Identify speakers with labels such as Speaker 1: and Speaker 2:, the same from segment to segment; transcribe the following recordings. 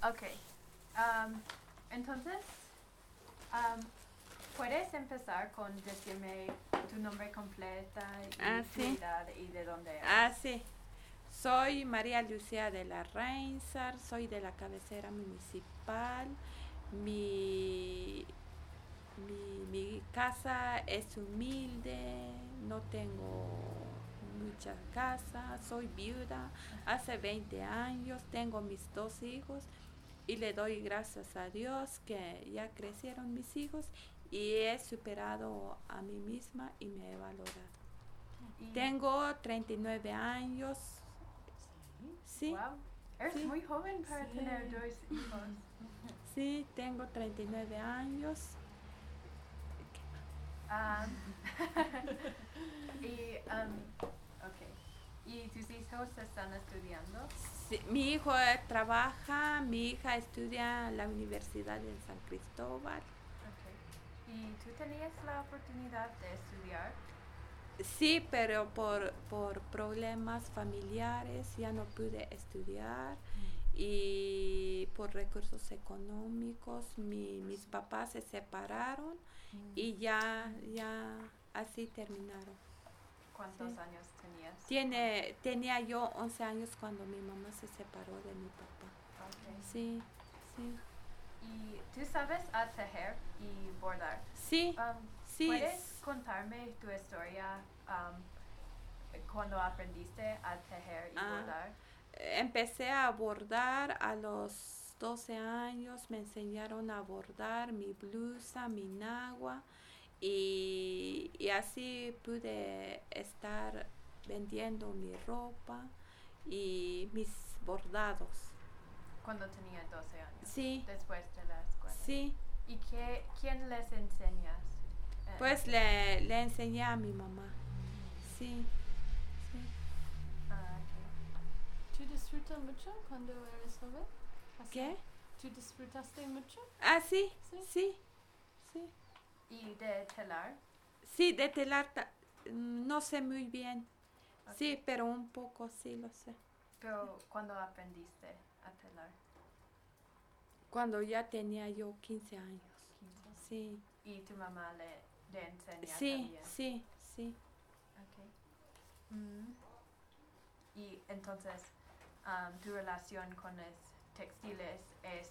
Speaker 1: Ok. Um, entonces, um, ¿puedes empezar con decirme tu nombre completa y tu
Speaker 2: Sí.
Speaker 1: edad y de dónde eres?
Speaker 2: Sí. Soy María Lucía de la Reinsar, soy de la cabecera municipal. Mi, mi casa es humilde, no tengo mucha casa, soy viuda, hace 20 años, tengo mis 2 hijos y le doy gracias a Dios que ya crecieron mis hijos y he superado a mí misma y me he valorado.
Speaker 1: Y,
Speaker 2: Tengo 39 años. Sí,
Speaker 1: wow, eres
Speaker 2: sí,
Speaker 1: muy joven para
Speaker 3: Sí.
Speaker 1: tener 2 hijos.
Speaker 2: sí, tengo 39 años.
Speaker 1: Um, y, ok. ¿Y tus hijos están estudiando?
Speaker 2: Sí, mi hijo trabaja, mi hija estudia en la Universidad de San Cristóbal.
Speaker 1: Ok. ¿Y tú tenías la oportunidad de estudiar?
Speaker 2: Sí, pero por problemas familiares ya no pude estudiar y por recursos económicos mis papás se separaron y ya así terminaron.
Speaker 1: ¿Cuántos
Speaker 2: Sí.
Speaker 1: años tenías?
Speaker 2: Tenía yo 11 años cuando mi mamá se separó de mi papá.
Speaker 1: Ok.
Speaker 2: Sí, sí.
Speaker 1: ¿Y tú sabes a tejer y bordar?
Speaker 2: Sí, sí.
Speaker 1: ¿Puedes contarme tu historia cuando aprendiste a tejer y bordar?
Speaker 2: Empecé a bordar a los 12 años, me enseñaron a bordar mi blusa, mi nagua y así pude estar vendiendo mi ropa y mis bordados.
Speaker 1: Cuando tenía 12 años.
Speaker 2: Sí,
Speaker 1: Después de la escuela.
Speaker 2: sí.
Speaker 1: ¿Y quién les enseñas?
Speaker 2: Pues le enseñé a mi mamá. Sí, sí.
Speaker 1: Ok.
Speaker 3: ¿Tú disfrutas mucho cuando eres joven?
Speaker 2: ¿Qué?
Speaker 3: ¿Tú disfrutaste mucho?
Speaker 2: Sí,
Speaker 3: Sí.
Speaker 2: sí, sí.
Speaker 1: ¿Y de telar?
Speaker 2: Sí, de telar no sé muy bien.
Speaker 1: Ok.
Speaker 2: Sí, pero un poco sí lo sé.
Speaker 1: Pero ¿cuándo aprendiste a telar?
Speaker 2: Cuando ya tenía yo 15 años.
Speaker 1: 15.
Speaker 2: Sí.
Speaker 1: ¿Y tu mamá le enseña
Speaker 2: Sí,
Speaker 1: también?
Speaker 2: sí, sí.
Speaker 1: Ok. Y entonces, tu relación con los textiles es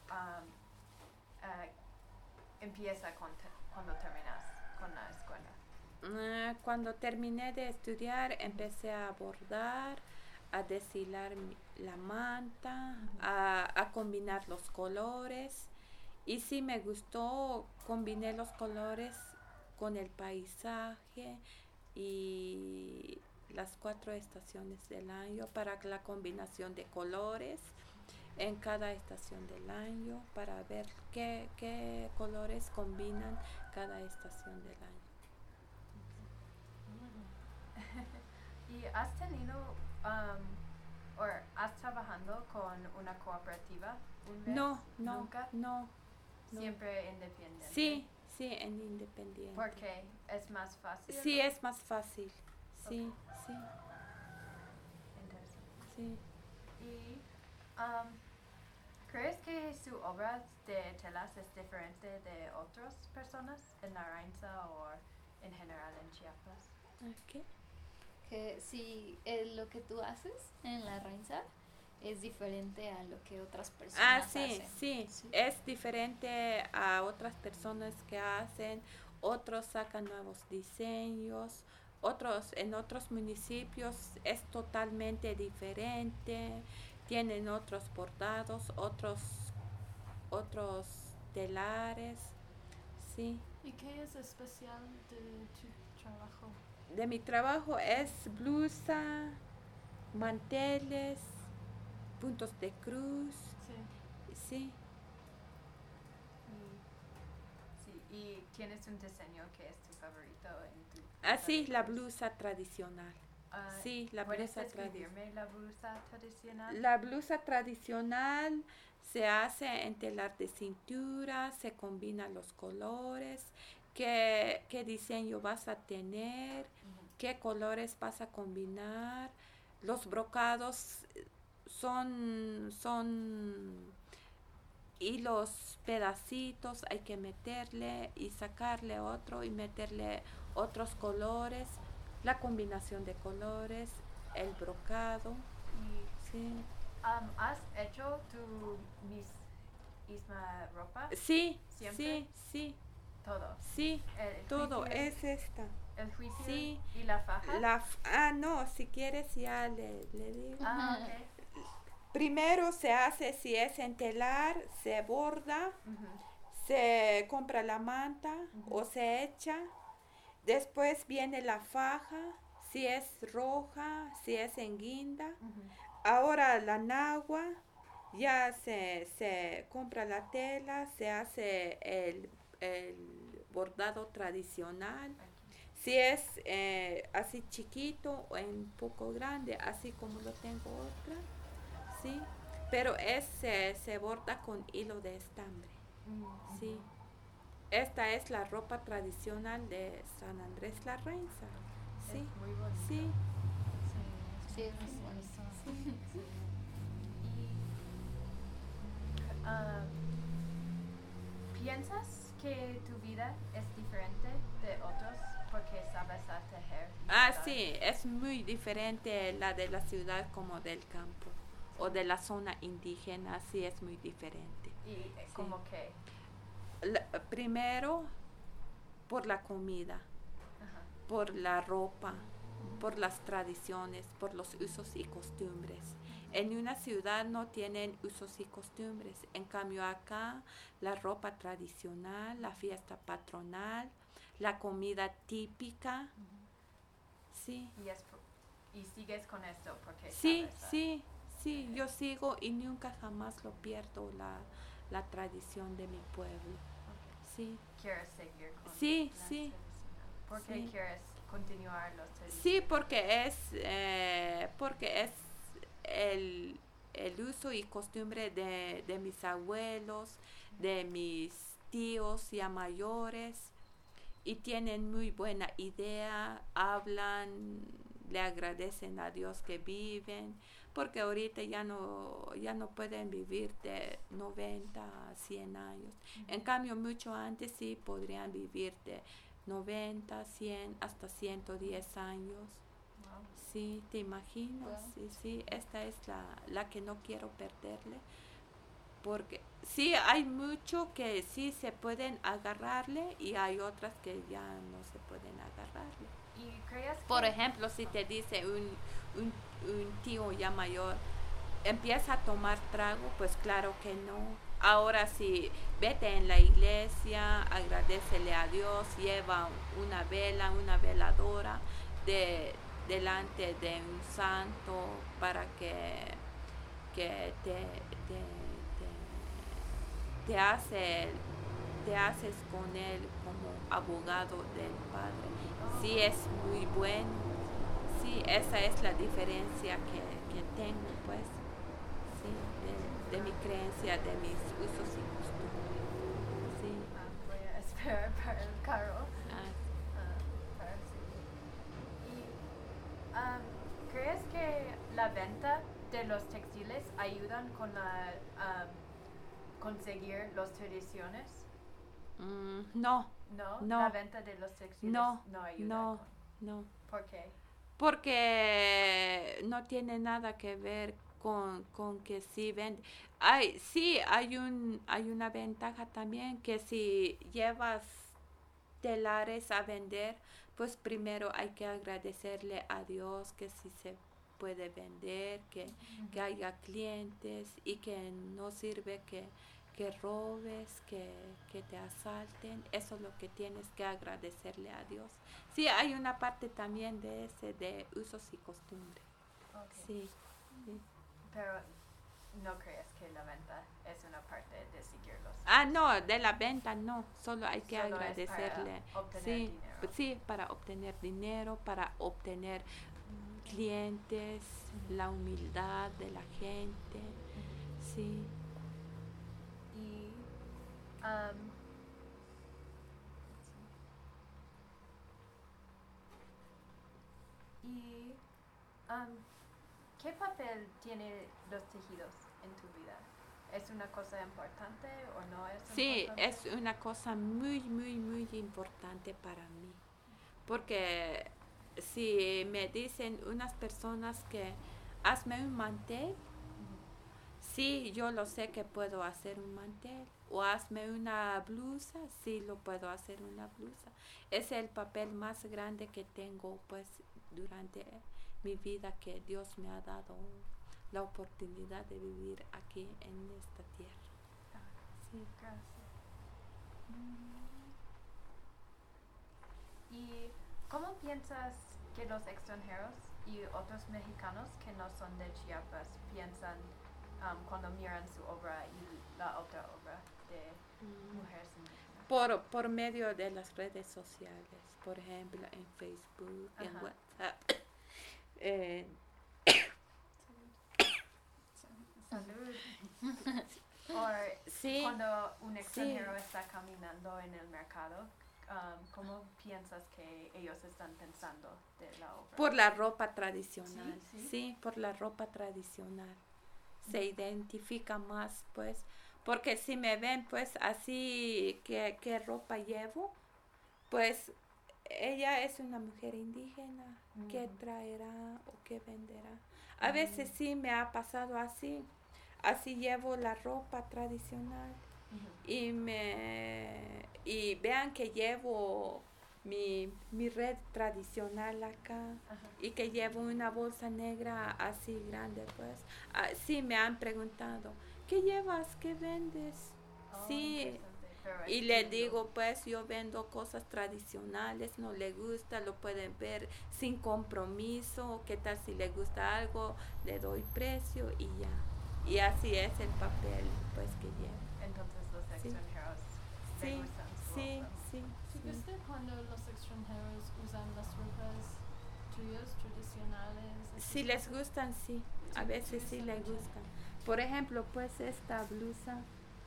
Speaker 1: empieza cuando terminas con la escuela.
Speaker 2: Cuando terminé de estudiar, empecé a bordar, a deshilar la manta, a combinar los colores. Y sí me gustó, combiné los colores con el paisaje y las 4 estaciones del año para la combinación de colores en cada estación del año para ver qué colores combinan cada estación del año.
Speaker 1: ¿Y has tenido o has trabajado con una cooperativa un vez?
Speaker 2: No,
Speaker 1: ¿Nunca?
Speaker 2: no.
Speaker 1: Siempre independiente.
Speaker 2: Sí, en independiente.
Speaker 1: ¿Por qué? ¿Es más fácil?
Speaker 2: Sí, es más fácil. Sí,
Speaker 1: Ok.
Speaker 2: sí,
Speaker 1: Interesante.
Speaker 2: sí.
Speaker 1: ¿Y crees que su obra de telas es diferente de otras personas en Narainsa o en general en Chiapas?
Speaker 2: Okay.
Speaker 4: Que si lo que tú haces en la Reinsar es diferente a lo que otras personas
Speaker 2: Sí,
Speaker 4: hacen.
Speaker 2: sí, es diferente a otras personas que hacen, otros sacan nuevos diseños, otros en otros municipios es totalmente diferente, tienen otros bordados, otros telares, sí.
Speaker 3: ¿Y qué es especial de tu trabajo?
Speaker 2: De mi trabajo es blusa, manteles, puntos de cruz,
Speaker 3: Sí.
Speaker 2: sí.
Speaker 1: ¿Y tienes un diseño que es tu favorito en tu
Speaker 2: Sí, la
Speaker 1: cruz?
Speaker 2: blusa tradicional. Sí, la
Speaker 1: ¿Puedes
Speaker 2: blusa
Speaker 1: describirme la blusa tradicional?
Speaker 2: La blusa tradicional se hace en telar de cintura, se combinan los colores, qué diseño vas a tener, qué colores vas a combinar. Los brocados son y los pedacitos hay que meterle y sacarle otro y meterle otros colores, la combinación de colores, el brocado,
Speaker 1: Y
Speaker 2: sí.
Speaker 1: ¿has hecho tu misma ropa?
Speaker 2: Sí,
Speaker 1: ¿Siempre?
Speaker 2: sí,
Speaker 1: Todo.
Speaker 2: sí,
Speaker 1: El
Speaker 2: todo
Speaker 1: juicio,
Speaker 2: es esta.
Speaker 1: el juicio
Speaker 2: Sí.
Speaker 1: y la faja.
Speaker 2: No, si quieres ya le digo.
Speaker 1: Ah, ok.
Speaker 2: Primero se hace, si es en telar, se borda,
Speaker 1: Ujú.
Speaker 2: se compra la manta
Speaker 1: Ujú.
Speaker 2: o se echa. Después viene la faja, si es roja, si es en guinda.
Speaker 1: Ujú.
Speaker 2: Ahora la nagua, ya se compra la tela, se hace el bordado tradicional.
Speaker 1: Aquí.
Speaker 2: Si es así chiquito o un poco grande, así como lo tengo otra, sí. Pero se borda con hilo de estambre,
Speaker 1: Mm,
Speaker 2: sí.
Speaker 1: ujú.
Speaker 2: Esta es la ropa tradicional de San Andrés La Renza, sí,
Speaker 1: Es muy bonito.
Speaker 2: sí,
Speaker 3: Sí,
Speaker 4: Sí, es
Speaker 3: es
Speaker 4: muy bonito.
Speaker 3: precioso.
Speaker 2: sí.
Speaker 1: Y ¿piensas que tu vida es diferente de otros porque sabes a tejer? Y bordar?
Speaker 2: Sí, es muy diferente la de la ciudad como del campo o de la zona indígena, sí es muy diferente.
Speaker 1: Y como que,
Speaker 2: Primero, por la comida,
Speaker 1: ajá.
Speaker 2: por la ropa, por las tradiciones, por los usos y costumbres. En una ciudad no tienen usos y costumbres. En cambio acá, la ropa tradicional, la fiesta patronal, la comida típica, sí.
Speaker 1: Y sigues con esto porque
Speaker 2: Sí,
Speaker 1: sabes.
Speaker 2: sí,
Speaker 1: Ok.
Speaker 2: yo sigo y nunca jamás lo pierdo la tradición de mi pueblo.
Speaker 1: Ok.
Speaker 2: Sí,
Speaker 1: ¿Quieres seguir con
Speaker 2: sí,
Speaker 1: la
Speaker 2: sí,
Speaker 1: tradicional? ¿Por qué
Speaker 2: sí.
Speaker 1: quieres continuar los tradicionales?
Speaker 2: Sí, porque es el, el uso y costumbre de mis abuelos, de mis tíos ya mayores, y tienen muy buena idea, hablan, le agradecen a Dios que viven, porque ahorita ya no pueden vivir de 90 a 100 años. En cambio, mucho antes sí podrían vivir de 90, 100, hasta 110 años.
Speaker 1: Wow.
Speaker 2: Sí, te imaginas,
Speaker 4: Wow.
Speaker 2: sí, esta es la que no quiero perderle, porque sí hay mucho que sí se pueden agarrarle y hay otras que ya no se pueden agarrarle.
Speaker 1: ¿Y crees
Speaker 2: Por
Speaker 1: que
Speaker 2: ejemplo, si te dice un tío ya mayor, empieza a tomar trago, pues claro que no. Ahora sí, vete en la iglesia, agradecele a Dios, lleva una vela, una veladora delante de un santo para que te hace te haces con él como abogado del Padre. Sí es muy bueno, sí, esa es la diferencia que tengo, pues, sí, de mi creencia, de mis usos y costumbres, sí.
Speaker 1: voy a esperar para el carro
Speaker 2: Ah,
Speaker 1: para seguir? ¿Y crees que la venta de los textiles ayudan con conseguir las tradiciones?
Speaker 2: no,
Speaker 1: No,
Speaker 2: No.
Speaker 1: la venta de los textiles
Speaker 2: no,
Speaker 1: no ayuda
Speaker 2: no,
Speaker 1: con.
Speaker 2: no,
Speaker 1: ¿Por qué?
Speaker 2: porque no tiene nada que ver con que sí vende. Sí, hay una ventaja también que si llevas telares a vender, pues primero hay que agradecerle a Dios que sí se puede vender, que haya clientes y que no sirve que robes, que te asalten. Eso es lo que tienes que agradecerle a Dios. Sí, hay una parte también de ese, de usos y costumbres.
Speaker 1: Ok.
Speaker 2: Sí, sí.
Speaker 1: Pero no crees que la venta es una parte de seguirlos.
Speaker 2: No, de la venta no, solo hay que
Speaker 1: Solo es
Speaker 2: agradecerle.
Speaker 1: para obtener
Speaker 2: Sí,
Speaker 1: dinero.
Speaker 2: sí, para obtener dinero, para obtener clientes, la humildad de la gente. Sí.
Speaker 1: Y y ¿qué papel tienen los tejidos en tu vida? ¿Es una cosa importante o no es
Speaker 2: Sí,
Speaker 1: importante?
Speaker 2: es una cosa muy, muy, muy importante para mí. Porque si me dicen unas personas que hazme un mantel, sí, yo lo sé que puedo hacer un mantel. O hazme una blusa, sí lo puedo hacer una blusa. Es el papel más grande que tengo pues durante mi vida que Dios me ha dado la oportunidad de vivir aquí en esta tierra. Sí.
Speaker 1: Gracias. ¿Y cómo piensas que los extranjeros y otros mexicanos que no son de Chiapas piensan cuando miran su obra y la otra obra de mujeres indígenas?
Speaker 2: Por medio de las redes sociales, por ejemplo, en Facebook, en
Speaker 1: Ajá.
Speaker 2: WhatsApp. eh,
Speaker 1: Salud. O
Speaker 2: sí,
Speaker 1: cuando un
Speaker 2: sí.
Speaker 1: extranjero está caminando en el mercado, ¿cómo piensas que ellos están pensando de la obra?
Speaker 2: Por la ropa tradicional,
Speaker 1: Sí, sí.
Speaker 2: sí, por la ropa tradicional. Se identifica más, pues, porque si me ven, pues, así, ¿qué ropa llevo? Pues, ella es una mujer indígena, ¿qué
Speaker 1: Ujú.
Speaker 2: traerá o qué venderá? A veces sí me ha pasado así, así llevo la ropa tradicional
Speaker 1: Ujú.
Speaker 2: y vean que llevo mi red tradicional acá
Speaker 1: Ajá.
Speaker 2: y que llevo una bolsa negra así grande, pues sí me han preguntado, ¿qué llevas? ¿Qué vendes?
Speaker 1: Oh,
Speaker 2: Sí,
Speaker 1: interesante. Pero
Speaker 2: y
Speaker 1: es
Speaker 2: le
Speaker 1: tuyo.
Speaker 2: digo, pues yo vendo cosas tradicionales, no le gusta, lo pueden ver sin compromiso, qué tal si le gusta algo, le doy precio y ya. Y así es el papel, pues que llevo.
Speaker 1: Entonces los
Speaker 2: Sí.
Speaker 1: extranjeros le
Speaker 2: Sí,
Speaker 1: gustan su
Speaker 2: sí,
Speaker 1: obra.
Speaker 2: sí,
Speaker 3: ¿Te
Speaker 2: sí.
Speaker 3: gusta cuando los extranjeros usan las ropas tuyas, tradicionales?
Speaker 2: Si
Speaker 3: esas
Speaker 2: les
Speaker 3: cosas?
Speaker 2: gustan, sí. A
Speaker 3: ¿Te
Speaker 2: veces sí
Speaker 3: gusta
Speaker 2: les
Speaker 3: mucho?
Speaker 2: gustan. Por ejemplo, pues esta blusa,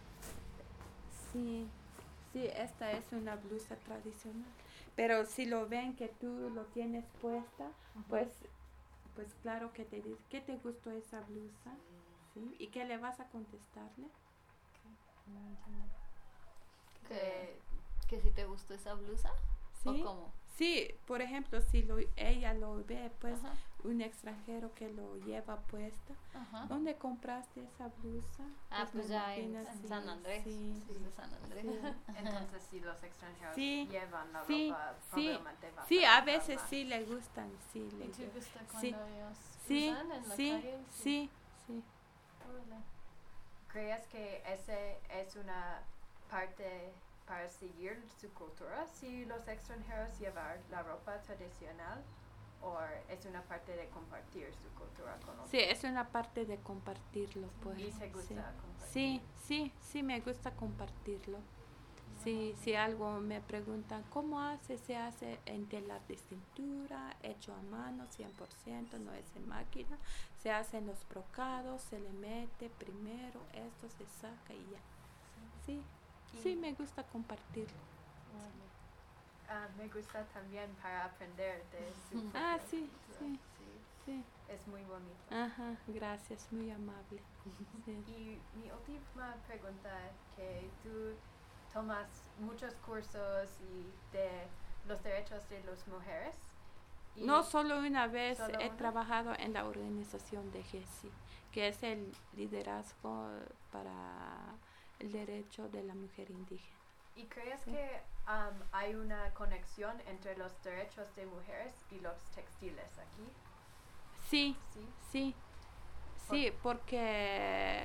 Speaker 2: sí, sí, esta es una blusa tradicional. Pero si lo ven que tú lo tienes puesta, pues claro que te dice, ¿qué te gustó esa blusa? ¿Sí? ¿Y qué le vas a contestarle?
Speaker 1: No entiendo.
Speaker 4: Que si te gustó esa blusa
Speaker 2: ¿Sí?
Speaker 4: o cómo.
Speaker 2: Sí, por ejemplo, si ella lo ve, pues
Speaker 4: Ajá,
Speaker 2: un extranjero que lo lleva puesta,
Speaker 4: ajá.
Speaker 2: ¿dónde compraste esa blusa?
Speaker 4: Ah, pues
Speaker 2: me
Speaker 4: ya en
Speaker 2: imagino, sí,
Speaker 4: San Andrés.
Speaker 2: sí,
Speaker 4: Es de San Andrés.
Speaker 2: sí.
Speaker 1: Entonces si los extranjeros
Speaker 2: Sí,
Speaker 1: llevan la
Speaker 2: sí,
Speaker 1: ropa,
Speaker 2: sí,
Speaker 1: probablemente va
Speaker 2: sí,
Speaker 1: a
Speaker 2: a
Speaker 1: comprar
Speaker 2: veces
Speaker 1: más.
Speaker 2: sí le gustan, sí, le
Speaker 3: ¿Y te
Speaker 2: gustan.
Speaker 3: gusta cuando
Speaker 2: Sí,
Speaker 3: ellos
Speaker 2: sí,
Speaker 3: usan en la
Speaker 2: sí,
Speaker 3: calle?
Speaker 2: sí, sí.
Speaker 3: Órale.
Speaker 1: ¿Crees que ese es una parte para seguir su cultura si los extranjeros llevan la ropa tradicional o es una parte de compartir su cultura con otros?
Speaker 2: Sí, es una parte de compartirlo, pues.
Speaker 1: Y se gusta
Speaker 2: sí.
Speaker 1: compartir.
Speaker 2: Sí, sí, sí, me gusta compartirlo. Sí, si algo me preguntan, ¿cómo hace? Se hace en telar de cintura, hecho a mano, 100%, no es en máquina. Se hacen los brocados, se le mete primero, esto se saca y ya. Sí, sí, me gusta compartirlo.
Speaker 1: Me gusta también para aprender de su
Speaker 2: Ah,
Speaker 1: propia
Speaker 2: sí,
Speaker 1: cultura.
Speaker 2: sí, sí.
Speaker 1: Es muy bonito.
Speaker 2: Ajá, gracias, muy amable. Sí.
Speaker 1: Y mi última pregunta es que tú tomas muchos cursos y de los derechos de las mujeres. Y
Speaker 2: No solo una vez
Speaker 1: ¿Solo
Speaker 2: he
Speaker 1: una?
Speaker 2: trabajado en la organización de GESI, que es el liderazgo para el derecho de la mujer indígena.
Speaker 1: ¿Y crees
Speaker 2: Sí.
Speaker 1: que hay una conexión entre los derechos de mujeres y los textiles aquí?
Speaker 2: Sí,
Speaker 1: Sí.
Speaker 2: sí, sí, porque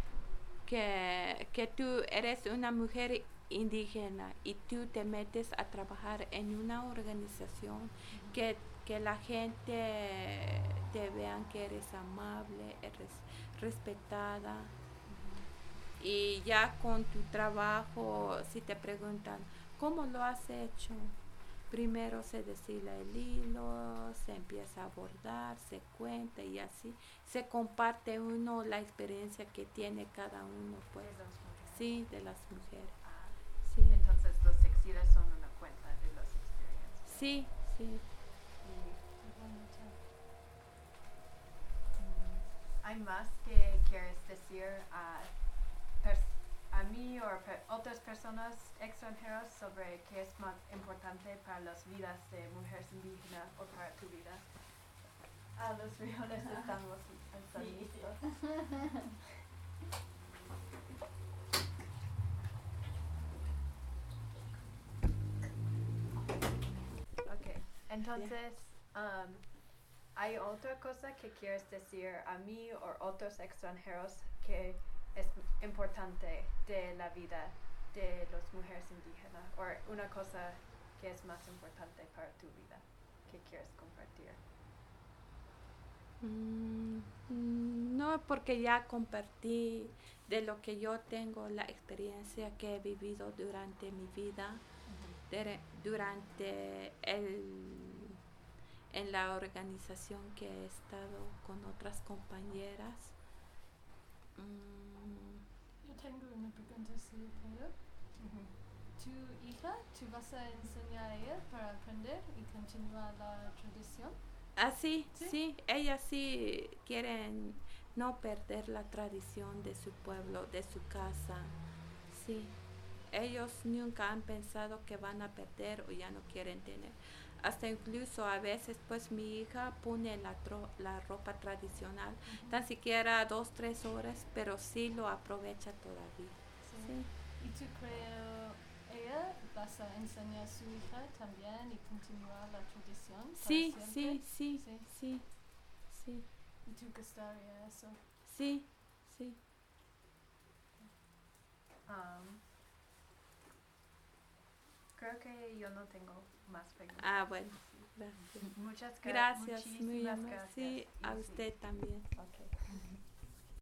Speaker 2: que tú eres una mujer indígena y tú te metes a trabajar en una organización que la gente te vean que eres amable, eres respetada y ya con tu trabajo si te preguntan ¿cómo lo has hecho? Primero se deshila el hilo, se empieza a bordar, se cuenta y así se comparte uno la experiencia que tiene cada uno, pues.
Speaker 1: De las mujeres.
Speaker 2: Sí, de las mujeres.
Speaker 1: Ah,
Speaker 2: Sí,
Speaker 1: entonces los textiles son una cuenta de las experiencias.
Speaker 2: sí, sí.
Speaker 1: Y, ¿hay más que quieres decir a mí o otras personas extranjeras sobre qué es más importante para las vidas de mujeres indígenas o para tu vida. Los frijoles están listos. Ok, entonces, ¿hay otra cosa que quieres decir a mí o otros extranjeros que es importante de la vida de las mujeres indígenas? ¿O una cosa que es más importante para tu vida que quieres compartir?
Speaker 2: No, porque ya compartí de lo que yo tengo, la experiencia que he vivido durante mi vida, durante en la organización que he estado con otras compañeras.
Speaker 3: Yo tengo una pregunta, si puedo. ¿Tu hija, tú vas a enseñar a ella para aprender y continuar la tradición?
Speaker 2: Sí,
Speaker 3: ¿Sí?
Speaker 2: sí, ellas sí quieren no perder la tradición de su pueblo, de su casa. Sí, ellos nunca han pensado que van a perder o ya no quieren tener. Hasta incluso a veces pues mi hija pone la ropa tradicional, tan siquiera 2-3 horas, pero sí lo aprovecha todavía. Sí.
Speaker 3: ¿Y tú crees ella vas a enseñar a su hija también y continuar la tradición para
Speaker 2: Sí,
Speaker 3: siempre?
Speaker 2: sí.
Speaker 3: ¿Y tú gustaría eso?
Speaker 2: Sí.
Speaker 1: Creo que yo no tengo más preguntas.
Speaker 2: Bueno, gracias.
Speaker 1: Muchas
Speaker 2: Gracias, muy
Speaker 1: muchísimas
Speaker 2: amable.
Speaker 1: gracias.
Speaker 2: Sí, a usted también.
Speaker 1: Okay.